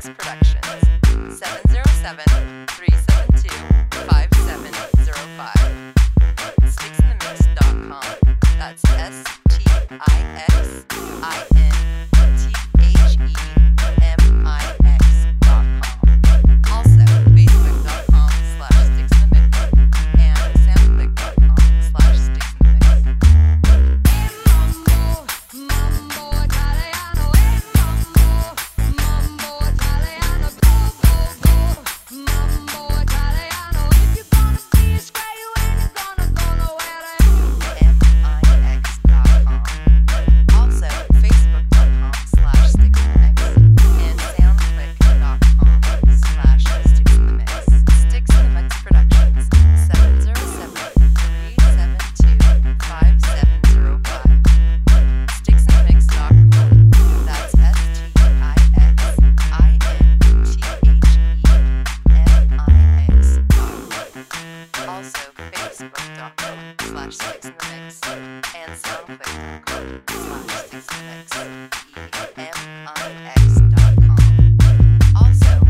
Mix Productions, 707-372-5705. Stixinthemix.com. That's STIXINTHEMIX.com. Also, Facebook.com/StixInTheMix and SoundClick.com/StixInTheMix. Mambo Italiano, mambo Italiano, go go go. Mambo Italiano, if you're gonna be a square, you ain't gonna go nowhere. MIX.com. Also, Facebook.com/StixInTheMix and SoundClick.com/StixInTheMix. Stix in the Mix Productions, 707-372-5705. Stixinthemix.com. That's STIXINTHEMIX.com. Also, Facebook.com/StixInTheMix and SoundClick.com/StixInTheMix. Also,